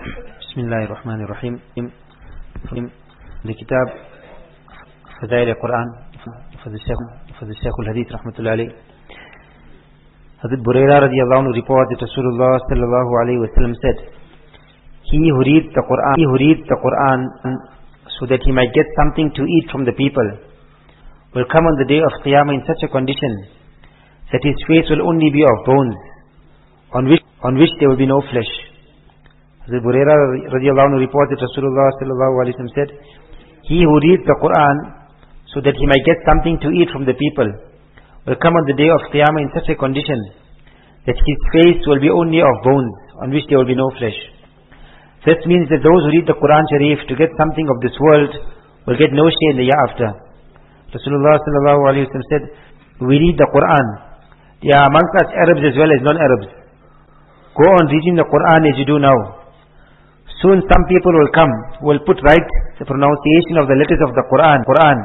Bismillahirrahmanirrahim. The Kitab Fadail al-Quran for the Shaykh al-Hadith Rahmatullah alayh. Hazrat Buraira radiyallahu anhu reports that Rasulullah sallallahu alayhi wa sallam said, He who reads the Quran so that he might get something to eat from the people will come on the day of Qiyamah in such a condition that his face will only be of bones, on which there will be no flesh. Hazrat Buraira radiyallahu anhu reports that Rasulullah sallallahu alayhi wa sallam said, He who reads the Quran so that he might get something to eat from the people will come on the day of Qiyamah in such a condition that his face will be only of bones, on which there will be no flesh. This means that those who read the Quran Sharif to get something of this world will get no share in the year after. Rasulullah sallallahu alayhi wa sallam said, we read the Quran. There are amongst us Arabs as well as non-Arabs. Go on reading the Quran as you do now. Soon some people will come who will put right the pronunciation of the letters of the Quran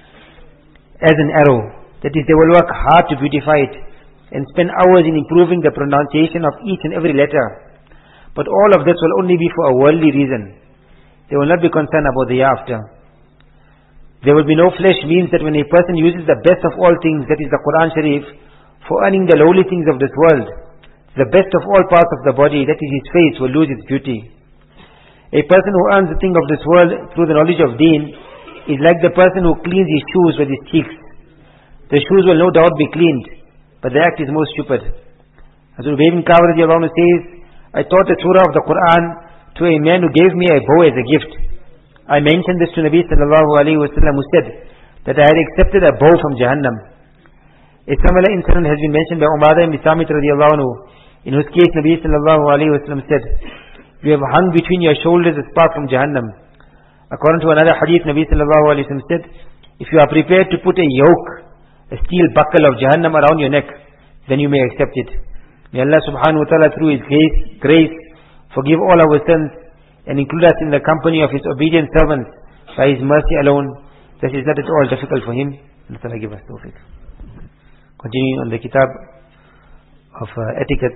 as an arrow. That is, they will work hard to beautify it and spend hours in improving the pronunciation of each and every letter. But all of this will only be for a worldly reason. They will not be concerned about the year after. There will be no flesh means that when a person uses the best of all things, that is the Quran Sharif, for earning the lowly things of this world, the best of all parts of the body, that is his face, will lose its beauty. A person who earns the thing of this world through the knowledge of deen is like the person who cleans his shoes with his cheeks. The shoes will no doubt be cleaned, but the act is most stupid. Hazrat Ubay bin Ka'b radiallahu anhu says, I taught a surah of the Quran to a man who gave me a bow as a gift. I mentioned this to Nabi sallallahu alayhi wa sallam, who said that I had accepted a bow from Jahannam. A similar incident has been mentioned by Umadah ibn Samit radiallahu anhu, in whose case Nabi sallallahu alayhi wa sallam said, you have hung between your shoulders a spark from Jahannam. According to another hadith, Nabi sallallahu alayhi wa sallam said, if you are prepared to put a yoke, a steel buckle of Jahannam around your neck, then you may accept it. May Allah subhanahu wa ta'ala through His grace forgive all our sins and include us in the company of His obedient servants by His mercy alone. This is not at all difficult for Him. Allah ta'ala give us tawfiq. Continuing on the kitab of etiquette.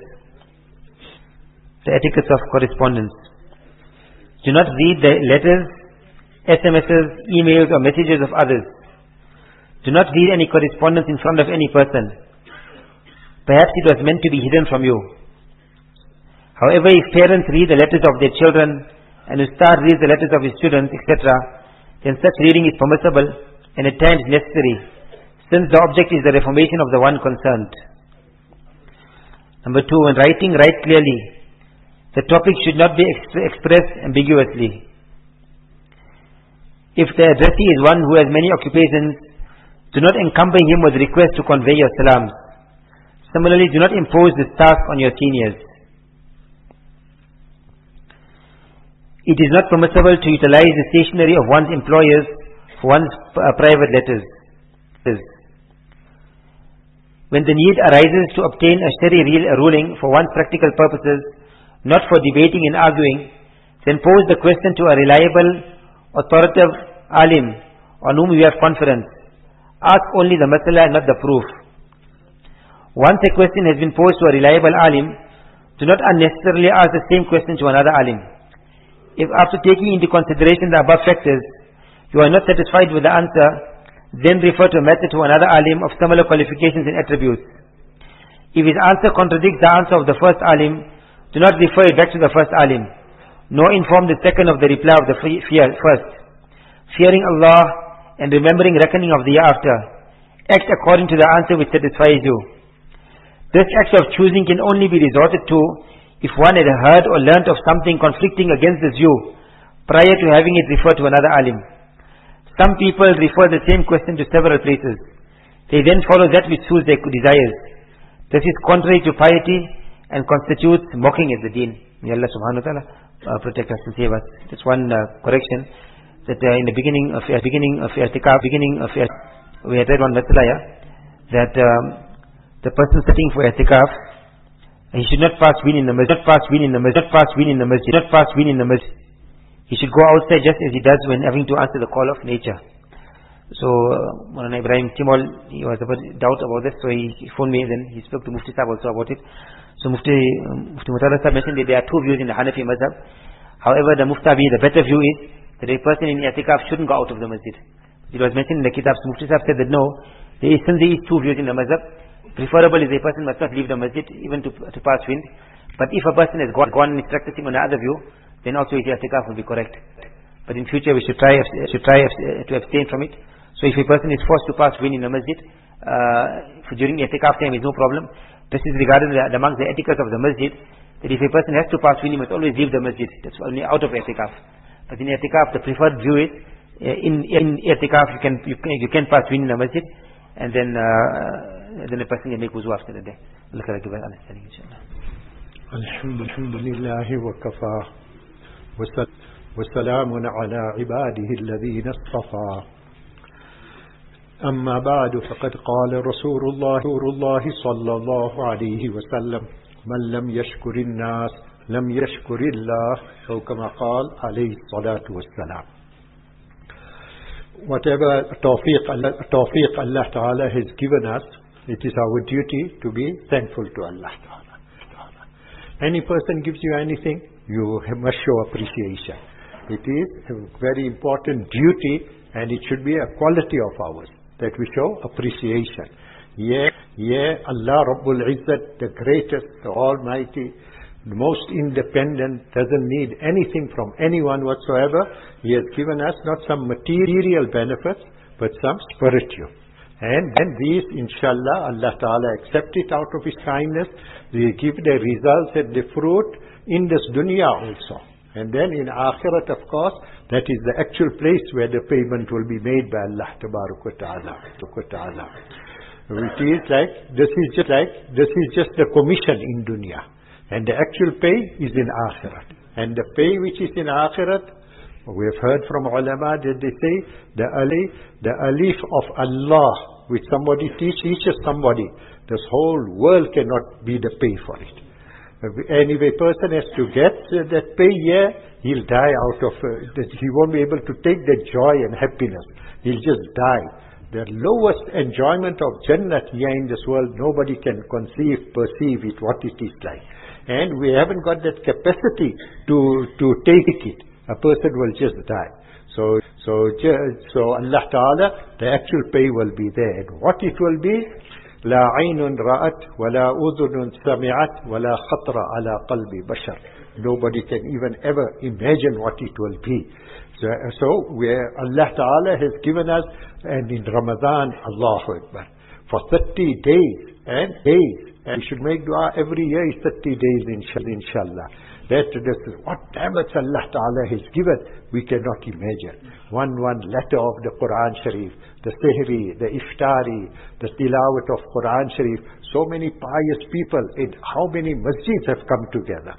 The etiquettes of correspondence. Do not read the letters, SMSs, emails or messages of others. Do not read any correspondence in front of any person. Perhaps it was meant to be hidden from you. However, if parents read the letters of their children and ustad reads the letters of his students, etc., then such reading is permissible and at times necessary, since the object is the reformation of the one concerned. Number 2, when writing, write clearly. The topic should not be expressed ambiguously. If the addressee is one who has many occupations, do not encumber him with requests to convey your salams. Similarly, do not impose this task on your seniors. It is not permissible to utilize the stationery of one's employers for one's private letters. When the need arises to obtain a Shari ruling for one's practical purposes, not for debating and arguing, then pose the question to a reliable, authoritative alim on whom you have confidence. Ask only the masala and not the proof. Once a question has been posed to a reliable alim, do not unnecessarily ask the same question to another alim. If after taking into consideration the above factors, you are not satisfied with the answer, then refer to a matter to another alim of similar qualifications and attributes. If his answer contradicts the answer of the first alim, do not refer it back to the first alim, nor inform the second of the reply of the first. Fearing Allah and remembering reckoning of the year after, act according to the answer which satisfies you. This act of choosing can only be resorted to if one had heard or learnt of something conflicting against this view prior to having it referred to another alim. Some people refer the same question to several places. They then follow that which suits their desires. This is contrary to piety and constitutes mocking at the deen. May Allah subhanahu wa ta'ala protect us and save us. Just one correction, that in the beginning of i'tikaf, we had read one masala, that the person sitting for i'tikaf, he should not pass wind in the masjid, he should go outside just as he does when having to answer the call of nature. So Maulana Ibrahim Timol, he was about doubt about this, so he phoned me, then he spoke to Mufti Sahib also about it. So Mufti Mutala Sahib mentioned that there are two views in the Hanafi mazhab. However, the Muftabi, the better view is that a person in i'tikaf shouldn't go out of the masjid. It was mentioned in the kitabs. Mufti Sahib said that no, since there is two views in the mazhab, preferable is a person must not leave the masjid even to pass wind. But if a person has gone and is practicing on another view, then also his i'tikaf will be correct. But in future we should try to abstain from it. So if a person is forced to pass wind in the masjid, during i'tikaf time is no problem. This is regarded amongst the etiquette of the masjid, that if a person has to pass wind, he must always leave the masjid. That's only out of i'tikaf. But in i'tikaf, the preferred view is, in i'tikaf you can pass wind in the masjid, and then a person can make wuzu after the day. Allah Ta'ala give us understanding, inshallah. Alhamdulillah wa kafa wa salamun ala ibadihi alladhina istafa. أما بعد فقد قال رسول الله صلى الله عليه وسلم من لم يشكر الناس لم يشكر الله أو كما قال عليه الصلاة والسلام. Whatever tawfiq Allah Ta'ala has given us, it is our duty to be thankful to Allah Ta'ala. Any person gives you anything, you must show appreciation. It is a very important duty, and it should be a quality of ours, that we show appreciation. Allah Rabbul Izzat, the greatest, the Almighty, the most independent, doesn't need anything from anyone whatsoever. He has given us not some material benefits, but some spiritual. And these, inshallah, Allah Ta'ala accept it out of His kindness. They give the results and the fruit in this dunya also. And then in Akhirat, of course, that is the actual place where the payment will be made by Allah Ta'ala. It is like, this is just the commission in dunya. And the actual pay is in Akhirat. And the pay which is in Akhirat, we have heard from ulama that they say, the alif of Allah, which somebody teaches somebody, this whole world cannot be the pay for it. And if a person has to get that pay here, he'll die out of he won't be able to take the joy and happiness. He'll just die. The lowest enjoyment of Jannat here in this world, nobody can perceive it, what it is like. And we haven't got that capacity to take it. A person will just die. So Allah Ta'ala, the actual pay will be there. And what it will be, لا عين رأت ولا أذن سمعت ولا خطر على قلب بشر. Nobody can even ever imagine what it will be. So where Allah Ta'ala has given us, and in Ramadan, Allahu Akbar, for 30 days and we should make dua every year is 30 days inshallah. That is what ni'mats Allah Ta'ala has given, we cannot imagine. One letter of the Quran Sharif, the Sehri, the Iftari, the Tilawat of Quran Sharif, so many pious people, and how many masjids have come together.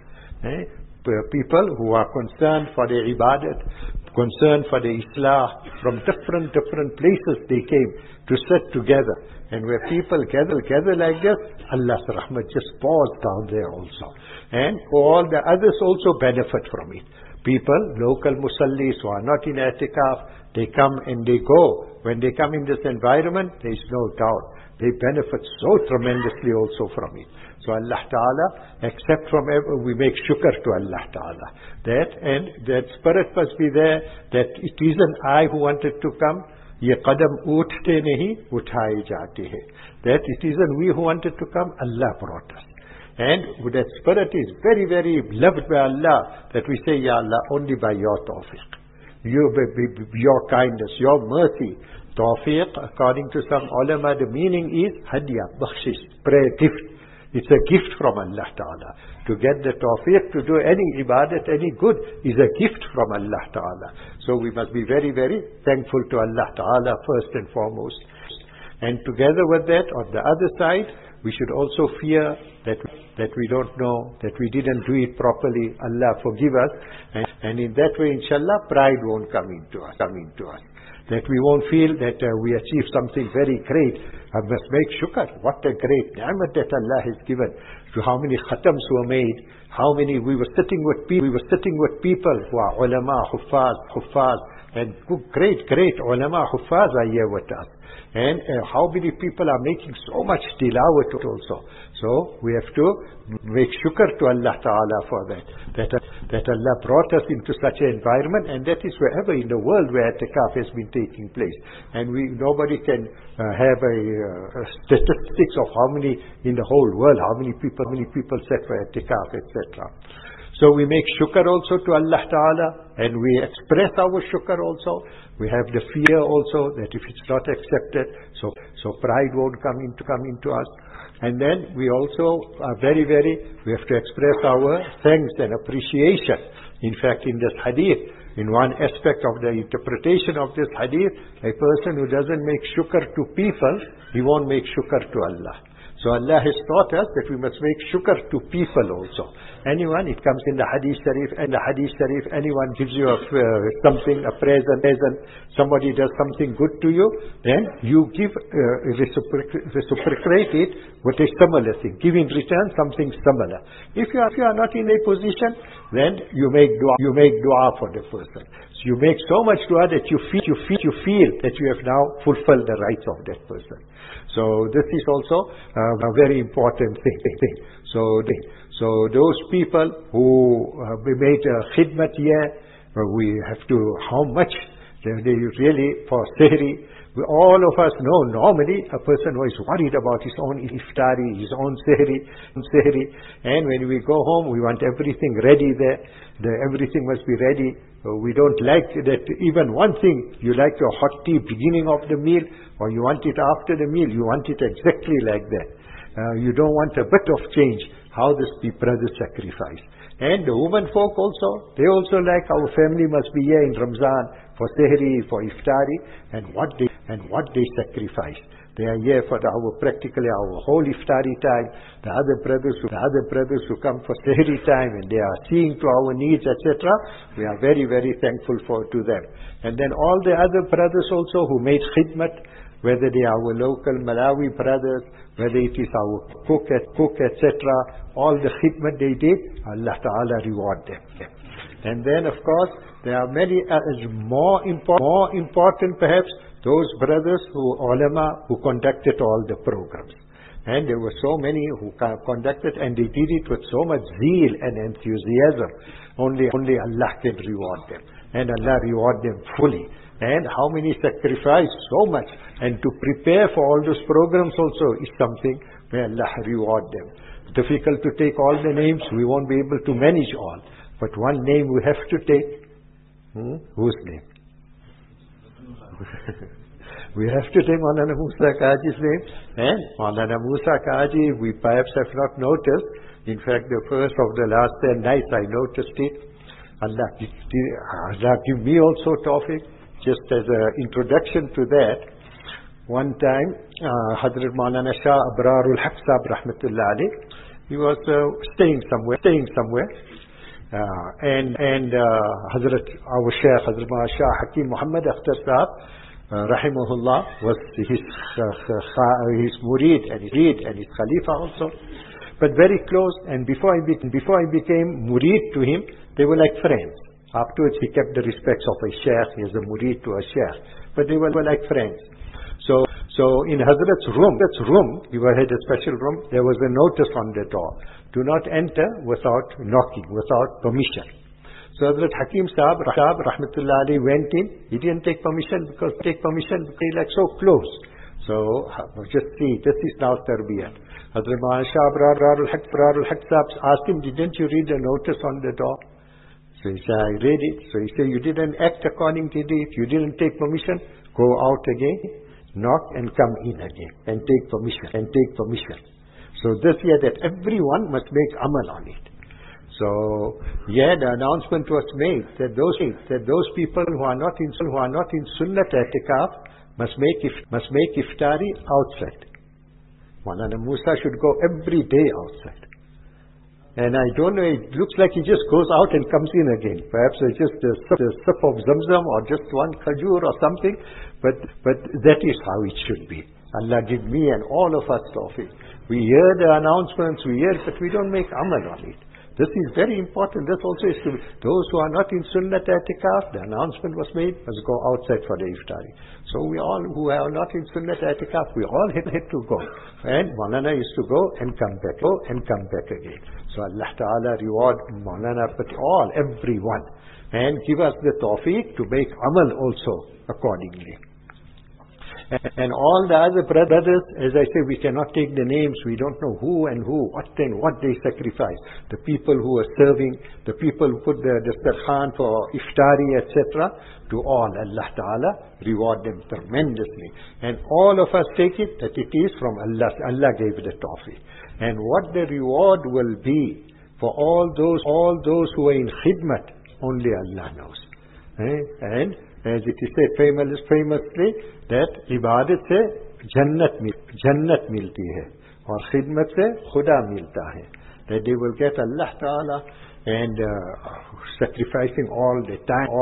People who are concerned for their ibadat, concerned for the Islah, from different places they came to sit together. And where people gather like this, Allah's rahmat just pours down there also. And all the others also benefit from it. People, local musallis who are not in i'tikaf, they come and they go. When they come in this environment, there is no doubt, they benefit so tremendously also from it. So Allah Ta'ala, except from we make shukr to Allah Ta'ala. That spirit must be there, that it isn't I who wanted to come, ye qadam uthte nahi, uthaye jaate hai. That it isn't we who wanted to come, Allah brought us. And that spirit is very, very loved by Allah, that we say, Ya Allah, only by your tawfiq. Your kindness, your mercy. Tawfiq, according to some ulama, the meaning is hadiyah, bakhshish, prayer, gift. It's a gift from Allah Ta'ala. To get the tawfiq to do any ibadat, any good, is a gift from Allah Ta'ala. So we must be very, very thankful to Allah Ta'ala first and foremost. And together with that, on the other side, we should also fear that we don't know, that we didn't do it properly. Allah forgive us. And in that way, inshallah, pride won't come into us. That we won't feel that we achieved something very great. I must make shukr. What a great ni'mat that Allah has given. To how many khatams were made. How many we were sitting with people who are ulama, huffaz, and great ulama huffaz are here with us. And how many people are making so much tilawat also. So we have to make shukr to Allah Ta'ala for that Allah brought us into such an environment, and that is wherever in the world where i'tikaf has been taking place. And nobody can have a statistics of how many in the whole world, how many people set for i'tikaf, etc. So we make shukr also to Allah Ta'ala, and we express our shukr also. We have the fear also that if it's not accepted, so pride won't come into us. And then we also are we have to express our thanks and appreciation. In fact, in this hadith, in one aspect of the interpretation of this hadith, a person who doesn't make shukr to people, he won't make shukr to Allah. So Allah has taught us that we must make shukr to people also. Anyone, it comes in the Hadith Sharif, anyone gives you something, a present, somebody does something good to you, then you give, reciprocate it with a similar thing. Give in return something similar. If you are not in a position, then you make dua for the person. So you make so much dua that you feel that you have now fulfilled the rights of that person. So this is also a very important thing. So those people who we made a khidmat here, we have to, how much they really, for sehri, all of us know normally a person who is worried about his own iftari, his own sehri, and when we go home we want everything ready there, everything must be ready. We don't like that even one thing, you like your hot tea beginning of the meal, or you want it after the meal, you want it exactly like that. You don't want a bit of change. How this brothers sacrifice. And the women folk also, they also like our family must be here in Ramzan for sehri, for iftari, and what they sacrifice. They are here for practically our whole iftari time. The other brothers who come for sehri time, and they are seeing to our needs, etc. We are very, very thankful to them. And then all the other brothers also who made khidmat, whether they are our local Malawi brothers, whether it is our cook, etc., all the khidmat they did, Allah Ta'ala reward them. And then of course, there are many more important perhaps, those brothers ulama who conducted all the programs. And there were so many who conducted, and they did it with so much zeal and enthusiasm. Only Allah can reward them. And Allah reward them fully. And how many sacrifice so much, and to prepare for all those programs also is something where Allah reward them. Difficult to take all the names, we won't be able to manage all. But one name we have to take. Whose name? We have to take Maulana Musa Qaji's name. And Maulana Musa Qaji, we perhaps have not noticed. In fact, the first of the last 10 nights I noticed it. Allah give me also tawfiq. Just as an introduction to that, one time, Hazrat Maulana Shah Abrarul Haq Sahab Rahmatullah Alayh, he was staying somewhere, and Hazrat, our Shaykh, Hazrat Maulana Shah Hakim Muhammad Akhtar Sahab, Rahimahullah, was his murid and his Khalifa also, but very close. And before I became murid to him, they were like friends. Afterwards, he kept the respects of a sheikh. He is a murid to a sheikh. But they were like friends. So in Hazrat's room, he had a special room, there was a notice on the door. Do not enter without knocking, without permission. So Hazrat Hakim Sahab, Rahmatullah Ali, went in. He didn't take permission because they like so close. So just see, this is now tarbiyat. Hazrat Maulana Shah Abrarul Haq Sahab asked him, didn't you read the notice on the door? So he said, I read it. So he said, you didn't act according to it. You didn't take permission. Go out again, knock and come in again and take permission. So this year that everyone must make amal on it. So the announcement was made that those people who are not in Sunnat I'tikaf must make iftari outside. Maulana Musa should go every day outside. And I don't know, it looks like he just goes out and comes in again. Perhaps it's just a sip of Zamzam or just one khajur or something. But that is how it should be. Allah give me and all of us tawfiq. We hear the announcements, but we don't make amal on it. This is very important. This also is to those who are not in Sunnat I'tikaf, the announcement was made, must go outside for the iftari. So we all who are not in Sunnat I'tikaf, we all had to go. And Maulana used to go and come back again. So Allah Ta'ala reward Maulana, but everyone. And give us the tawfiq to make amal also accordingly. And all the other brothers, as I say, we cannot take the names. We don't know who and what they sacrifice. The people who are serving, the people who put the dastarkhan for iftari, etc. To all, Allah Ta'ala reward them tremendously. And all of us take it that it is from Allah. Allah gave the tawfiq. And what the reward will be for all those who are in khidmat, only Allah knows. And as it is said famously, that ibadat se jannat milti hai aur khidmat se khuda milta hai. That they will get Allah Ta'ala and sacrificing all the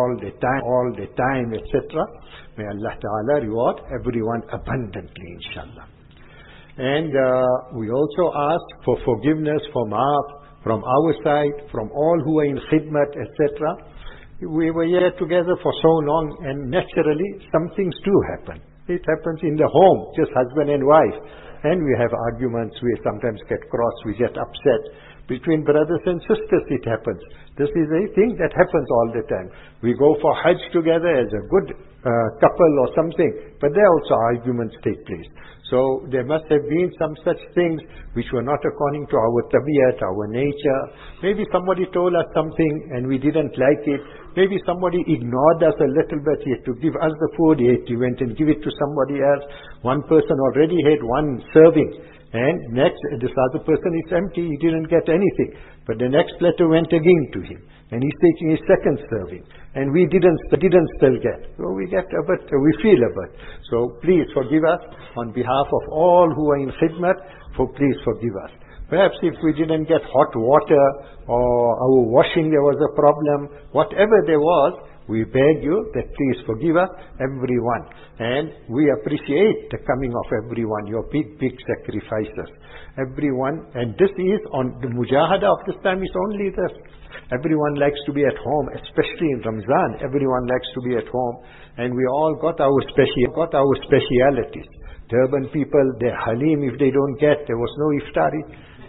time, etc. May Allah Ta'ala reward everyone abundantly, inshallah. And we also ask for forgiveness, for maaf from our side, from all who are in khidmat, etc. We were here together for so long, and naturally some things do happen. It happens in the home, just husband and wife, and we have arguments, we sometimes get cross, we get upset. Between brothers and sisters it happens. This is a thing that happens all the time. We go for Hajj together as a good couple or something, but there also arguments take place. So there must have been some such things which were not according to our tabiyat, our nature. Maybe somebody told us something and we didn't like it. Maybe somebody ignored us a little bit. He had to give us the food, he went and give it to somebody else. One person already had one serving, and next, this other person is empty, he didn't get anything. But the next letter went again to him, and he's taking his second serving, and we didn't still get. So we get a bit, we feel a bit. So please forgive us on behalf of all who are in khidmat, please forgive us. Perhaps if we didn't get hot water, or our washing there was a problem, whatever there was, we beg you that please forgive us, everyone. And we appreciate the coming of everyone, your big sacrifices. Everyone, and this is on the mujahada of this time is only this. Everyone likes to be at home, especially in Ramzan. Everyone likes to be at home. And we all got our specialities. Durban people, their halim, if they don't get, there was no iftari.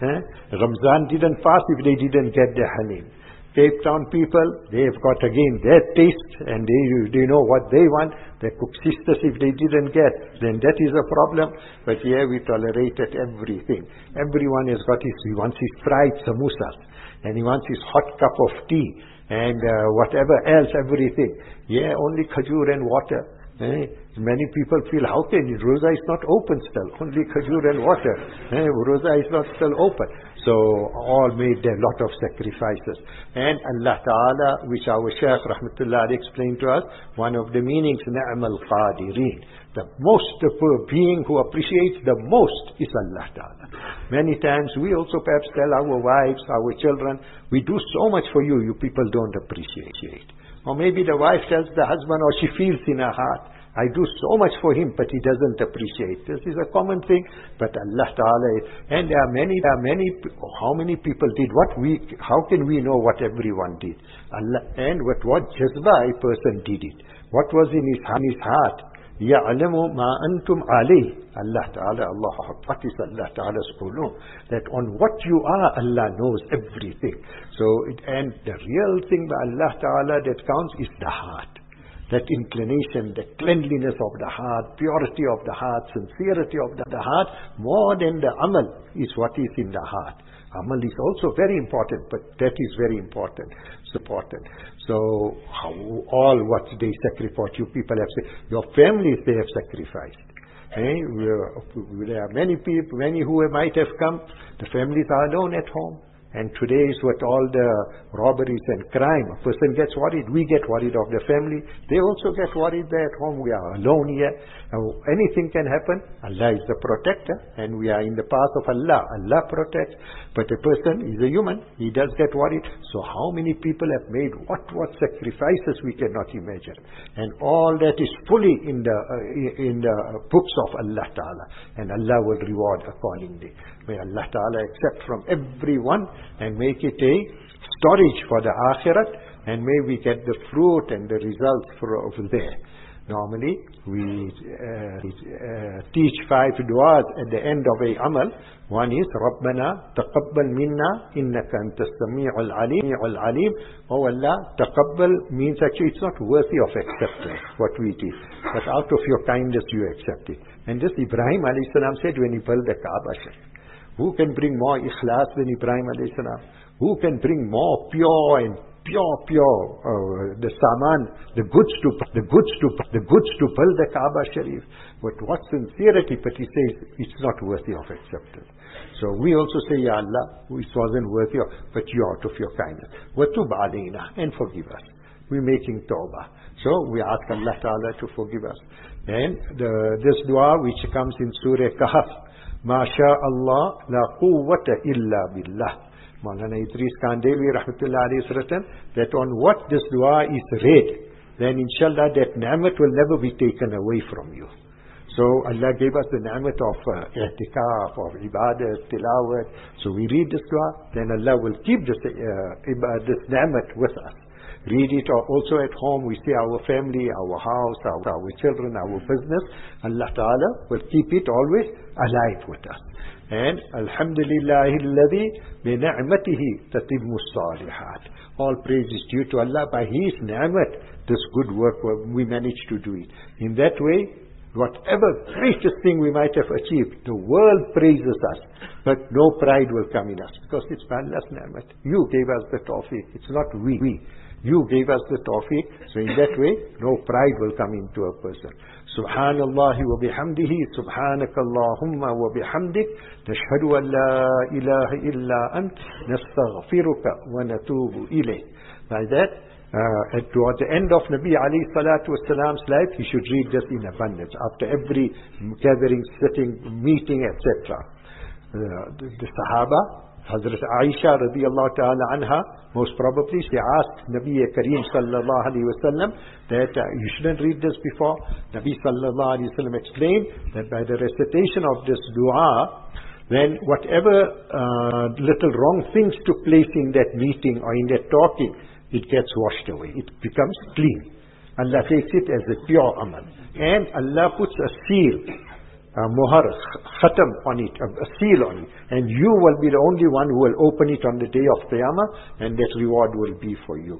Ramzan didn't fast if they didn't get their halim. Cape Town people, they've got again their taste, and they know what they want. They cook sisters if they didn't get, then that is a problem. But here we tolerated everything. Everyone has got he wants his fried samosas, and he wants his hot cup of tea, and whatever else, everything. Yeah, only khajur and water. Many people feel, how can it? Roza is not open still. Only khajur and water. Roza is not still open. So all made a lot of sacrifices. And Allah Ta'ala, which our Shaykh Rahmatullah explained to us, one of the meanings, Ni'mal Qadireen. The being who appreciates the most is Allah Ta'ala. Many times we also perhaps tell our wives, our children, we do so much for you, you people don't appreciate. Or maybe the wife tells the husband, or she feels in her heart, I do so much for him, but he doesn't appreciate. This is a common thing, but Allah Ta'ala, and there are many, how many people did how can we know what everyone did? Allah, and what jazba a person did it. What was in his heart? يَعْلَمُ مَا أَنْتُمْ عَلَيْهِ Allah Ta'ala, what is Allah Ta'ala's ulum? That on what you are, Allah knows everything. So, and the real thing by Allah Ta'ala that counts is the heart. That inclination, the cleanliness of the heart, purity of the heart, sincerity of the heart, more than the amal is what is in the heart. Amal is also very important, but that is very important. So all what they sacrifice, you people have said, your families they have sacrificed. There are many people, many who might have come, the families are alone at home. And today is with all the robberies and crime, a person gets worried, we get worried of the family, they also get worried there at home, we are alone here, anything can happen. Allah is the protector, and we are in the path of Allah. Allah protects, but a person is a human, he does get worried. So how many people have made what sacrifices we cannot imagine, and all that is fully in the books of Allah Ta'ala, and Allah will reward accordingly. May Allah Ta'ala accept from everyone and make it a storage for the akhirat, and may we get the fruit and the results over there. Normally, we teach 5 du'as at the end of a amal. One is, Rabbana taqabbal minna innaka antas sami'ul alim. Oh Allah, taqabbal means actually it's not worthy of acceptance, what we did. But out of your kindness you accept it. And this Ibrahim alayhi salam said when he built the Kaaba Sharif. Who can bring more ikhlas than Ibrahim alayhi salam? Who can bring more pure the saman, the goods to build the Kaaba Sharif? But what sincerity? But he says it's not worthy of acceptance. So we also say, Ya Allah, it wasn't worthy of, but you out of your kindness. وَتُبْ عَلَيْنَا, and forgive us. We're making tawbah. So we ask Allah Ta'ala to forgive us. And this dua which comes in Surah Kahf, Ma sha Allah la quwwata illa billah. Maulana Idris Khan Devi rahmatullah alayhi has written that on what this dua is read, then inshallah that ni'mat will never be taken away from you. So Allah gave us the ni'mat of i'tikaf, of ibadat, tilawat. So we read this dua, then Allah will keep this ni'mat with us. Read it also at home. We see our family, our house, our children, our business. Allah Ta'ala will keep it always alive with us. And Alhamdulillahi alladhi bi ni'matihi tatimmu salihat. All praise is due to Allah. By His ni'mat, this good work we managed to do it. In that way, whatever greatest thing we might have achieved, the world praises us, but no pride will come in us, because it's by Allah's ni'mat. You gave us the tawfiq. It's not we. You gave us the tawfiq. So in that way, no pride will come into a person. Subhanallah wa bihamdihi, subhanaka Allahumma wa bihamdik, nashhadu an la ilaha illa ant, nastaghfiruka wa natubu ilayk. By that, towards the end of Nabi alayhi salatu wasalam's life, he should read this in abundance, after every gathering, sitting, meeting, etc. The Sahaba, Hazrat Aisha radiyallahu ta'ala anha, most probably she asked Nabi Kareem sallallahu alayhi wa sallam that you shouldn't read this before. Nabi sallallahu alayhi wa sallam explained that by the recitation of this dua, then whatever little wrong things took place in that meeting or in that talking, it gets washed away. It becomes clean. Allah takes it as a pure amal. And Allah puts a seal, muhar, khatam on it, a seal on it. And you will be the only one who will open it on the day of Qiyamah, and that reward will be for you.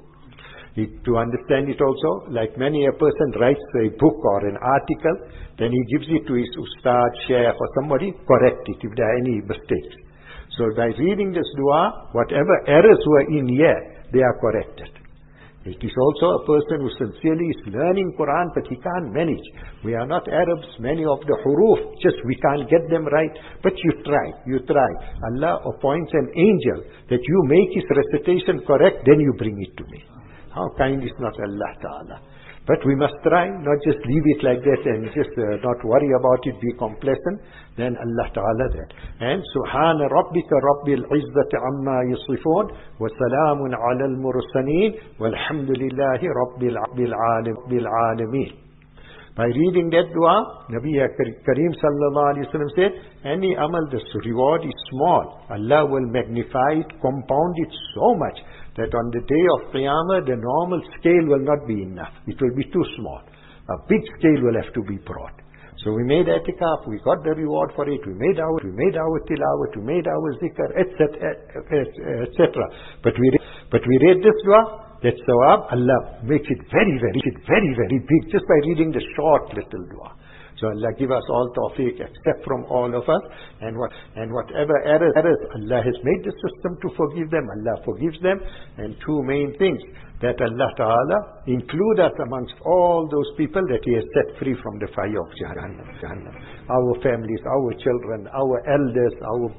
To understand it also, like many a person writes a book or an article, then he gives it to his ustad, sheikh or somebody, correct it if there are any mistakes. So by reading this dua, whatever errors were in here, they are corrected. It is also a person who sincerely is learning Quran, but he can't manage. We are not Arabs, many of the huruf, just we can't get them right, but you try. Allah appoints an angel that you make his recitation correct, then you bring it to me. How kind is not Allah Ta'ala? But we must try, not just leave it like that and just not worry about it, be complacent. Then Allah Ta'ala that. And Subhana Rabbika Rabbil Izzati Amma Yusifun wa Salamun Ala Al-Mursaleen Walhamdulillahi Rabbil Alameen. By reading that dua, Nabi Kareem sallallahu alayhi wa sallam said, any amal, the reward is small. Allah will magnify it, compound it so much that on the day of Qiyamah, the normal scale will not be enough. It will be too small. A big scale will have to be brought. So we made i'tikaf, we got the reward for it, we made our tilawat, we made our zikr, etc. But we read this dua, that sawab, Allah makes it very, very big just by reading the short little dua. So Allah give us all tawfiq, except from all of us, and whatever errors, Allah has made the system to forgive them. Allah forgives them. And two main things, that Allah Ta'ala include us amongst all those people that He has set free from the fire of Jahannam. Our families, our children, our elders, our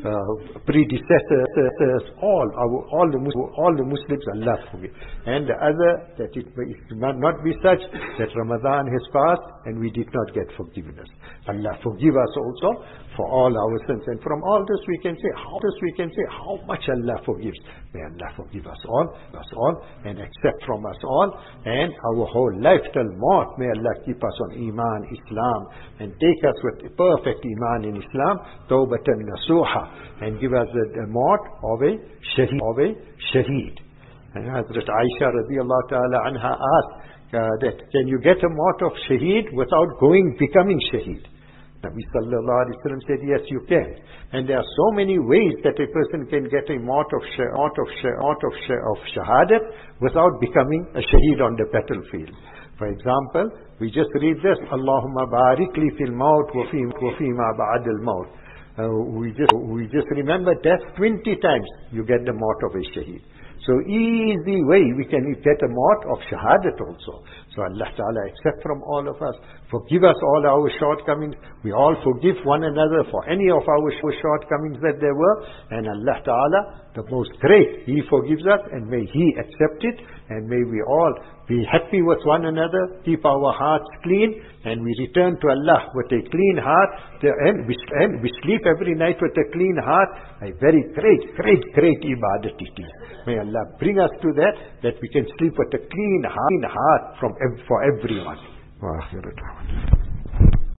predecessors, all the Muslims, Allah forgive. And the other, that it might not be such that Ramadan has passed and we did not get forgiveness. Allah forgive us also for all our sins. And from all this we can say how much Allah forgives. May Allah forgive us all. And and accept from us all, and our whole life till maut. May Allah keep us on Iman, Islam, and take us with perfect Iman in Islam, Tawbatan Nasuha, and give us the maut of a shaheed. And Hazrat Aisha radiallahu ta'ala anha asked that, can you get a maut of shaheed without becoming shaheed? Nabi sallallahu alayhi wa sallam said, yes, you can. And there are so many ways that a person can get a maut of shahadat without becoming a shaheed on the battlefield. For example, we just read this, Allahumma barik li fil maut wa fima ba'd al maut. We just remember death 20 times, you get the maut of a shaheed. So easy way we can get a maut of shahadat also. So Allah Ta'ala accept from all of us, forgive us all our shortcomings. We all forgive one another for any of our shortcomings that there were. And Allah Ta'ala, the most great, He forgives us, and may He accept it, and may we all be happy with one another, keep our hearts clean, and we return to Allah with a clean heart, and we sleep every night with a clean heart. A very great ibadat it is. May Allah bring us to that we can sleep with a clean heart for everyone.